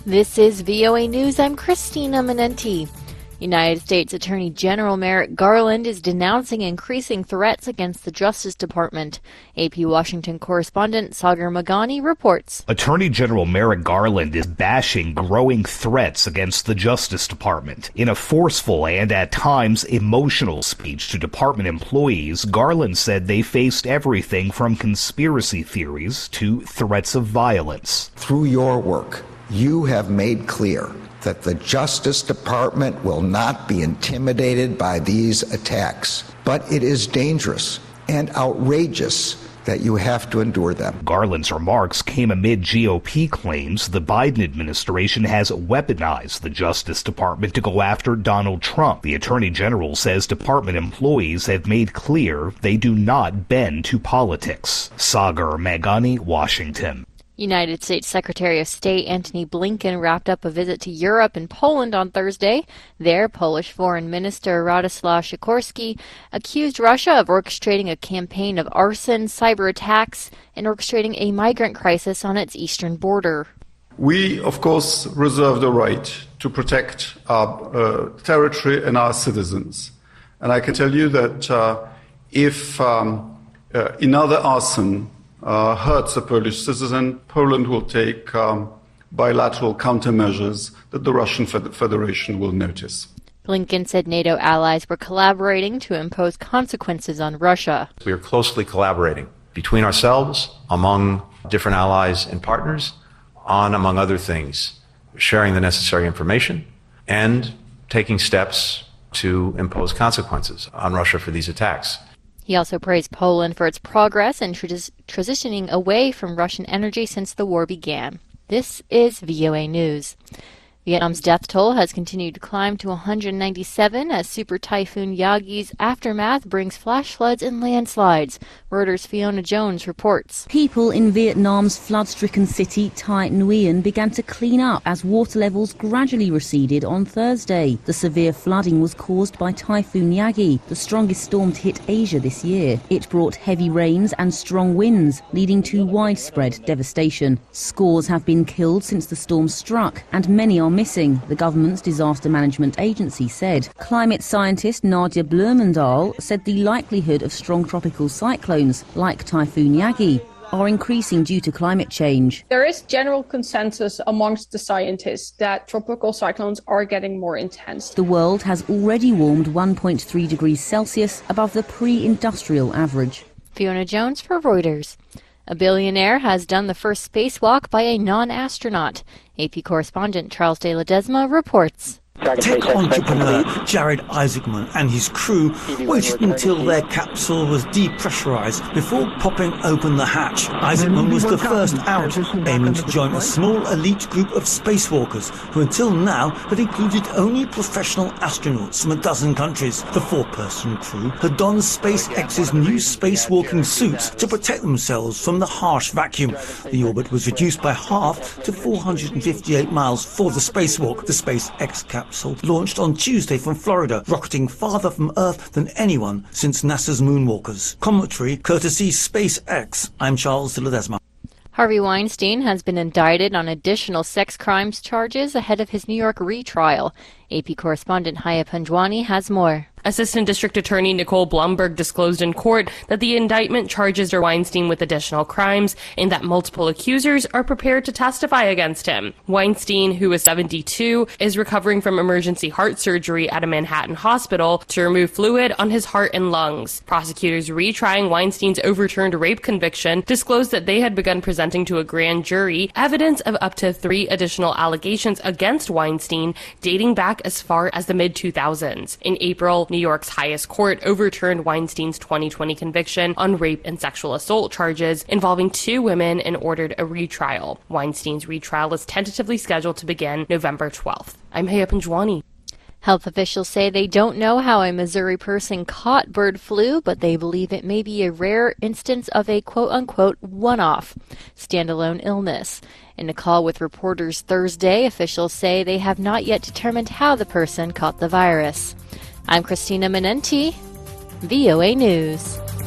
This is VOA News. I'm Christina Minenti. United States Attorney General Merrick Garland is denouncing increasing threats against the Justice Department. AP Washington correspondent Sagar Meghani reports. Attorney General Merrick Garland is bashing growing threats against the Justice Department. In a forceful and, at times, emotional speech to department employees, Garland said they faced everything from conspiracy theories to threats of violence. Through your work, you have made clear that the Justice Department will not be intimidated by these attacks. But it is dangerous and outrageous that you have to endure them. Garland's remarks came amid GOP claims the Biden administration has weaponized the Justice Department to go after Donald Trump. The Attorney General says department employees have made clear they do not bend to politics. Sagar Meghani, Washington. United States Secretary of State Antony Blinken wrapped up a visit to Europe and Poland on Thursday. There, Polish Foreign Minister Radoslaw Sikorski accused Russia of orchestrating a campaign of arson, cyber attacks, and orchestrating a migrant crisis on its eastern border. We, of course, reserve the right to protect our territory and our citizens. And I can tell you that if another arson hurts a Polish citizen, Poland will take bilateral countermeasures that the Russian Federation will notice. Blinken said NATO allies were collaborating to impose consequences on Russia. We are closely collaborating between ourselves, among different allies and partners, on, among other things, sharing the necessary information and taking steps to impose consequences on Russia for these attacks. He also praised Poland for its progress in transitioning away from Russian energy since the war began. This is VOA News. Vietnam's death toll has continued to climb to 197 as Super Typhoon Yagi's aftermath brings flash floods and landslides. Reuters' Fiona Jones reports. People in Vietnam's flood-stricken city Thai Nguyen began to clean up as water levels gradually receded on Thursday. The severe flooding was caused by Typhoon Yagi, the strongest storm to hit Asia this year. It brought heavy rains and strong winds, leading to widespread devastation. Scores have been killed since the storm struck, and many are missing, the government's disaster management agency said. Climate scientist Nadia Blumendahl said the likelihood of strong tropical cyclones, like Typhoon Yagi, are increasing due to climate change. There is general consensus amongst the scientists that tropical cyclones are getting more intense. The world has already warmed 1.3 degrees Celsius above the pre-industrial average. Fiona Jones for Reuters. A billionaire has done the first spacewalk by a non-astronaut. AP correspondent Charles de Ledesma reports. Tech entrepreneur Jared Isaacman and his crew waited until their capsule was depressurized before popping open the hatch. Isaacman was the first out, aiming to join a small elite group of spacewalkers who until now had included only professional astronauts from a dozen countries. The four-person crew had donned SpaceX's new spacewalking suits to protect themselves from the harsh vacuum. The orbit was reduced by half to 458 miles for the spacewalk. The SpaceX capsule launched on Tuesday from Florida, rocketing farther from Earth than anyone since NASA's moonwalkers. Commentary courtesy SpaceX. I'm Charles de Ledesma. Harvey Weinstein has been indicted on additional sex crimes charges ahead of his New York retrial. AP correspondent Haya Panjwani has more. Assistant District Attorney Nicole Blumberg disclosed in court that the indictment charges Weinstein with additional crimes and that multiple accusers are prepared to testify against him. Weinstein, who is 72, is recovering from emergency heart surgery at a Manhattan hospital to remove fluid on his heart and lungs. Prosecutors retrying Weinstein's overturned rape conviction disclosed that they had begun presenting to a grand jury evidence of up to 3 additional allegations against Weinstein dating back as far as the mid-2000s. In April, New York's highest court overturned Weinstein's 2020 conviction on rape and sexual assault charges involving 2 women and ordered a retrial. Weinstein's retrial is tentatively scheduled to begin November 12th. I'm Haya Panjwani. Health officials say they don't know how a Missouri person caught bird flu, but they believe it may be a rare instance of a quote-unquote one-off standalone illness. In a call with reporters Thursday, officials say they have not yet determined how the person caught the virus. I'm Christina Minenti, VOA News.